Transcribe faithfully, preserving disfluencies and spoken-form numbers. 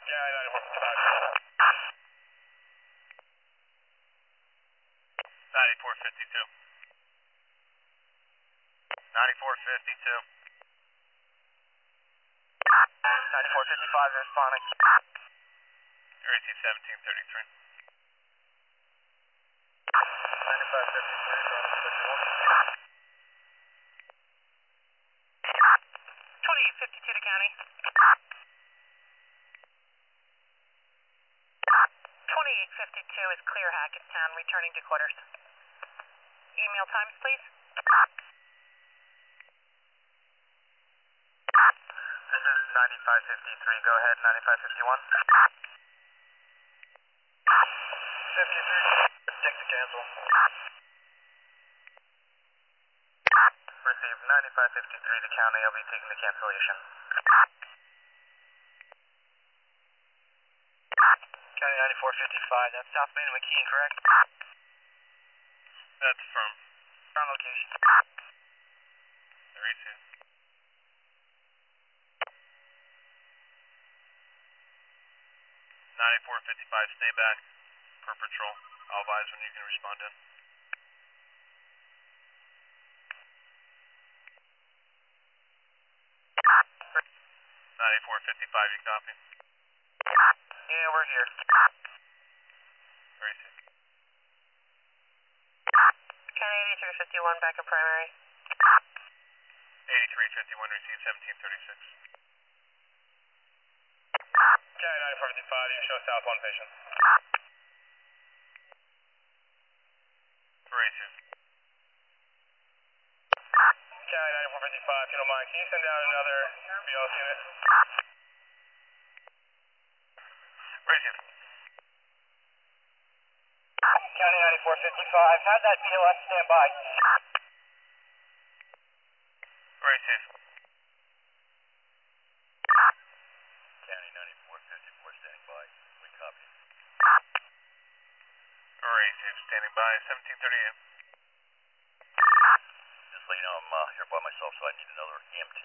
Yeah, ninety-four fifty-five. ninety-four fifty-two. ninety-four fifty-two. ninety-four fifty-five responding. A C seventeen thirty-three. ninety-five fifty-three, twenty-eight fifty-two to county. twenty-eight fifty-two is clear Hackettstown, returning to quarters. Email times, please. This is ninety-five fifty-three, go ahead, ninety-five fifty-one. fifty-three, take the cancel. Received ninety-five fifty-three to county, I'll be taking the cancellation. County ninety-four fifty-five, that's South Main and McKean, correct? That's firm. On location. three two. ninety-four fifty-five, stay back per patrol. I'll advise when you can respond in. ninety-four fifty-five, you copy? Yeah, we're here. three two. County eighty-three fifty-one, back at primary. eighty-three fifty-one, receive seventeen thirty-six. County ninety-four fifty-five, you show South one patient. three two. County ninety-four fifty-five, if you don't mind, can you send out another B L S unit? three two. County ninety-four fifty-five, have that B L S stand by. three two. County ninety-four fifty-four, standing by. We copy. three two, standing by, seventeen thirty-eight. Just let you know I'm uh, here by myself, so I need another E M T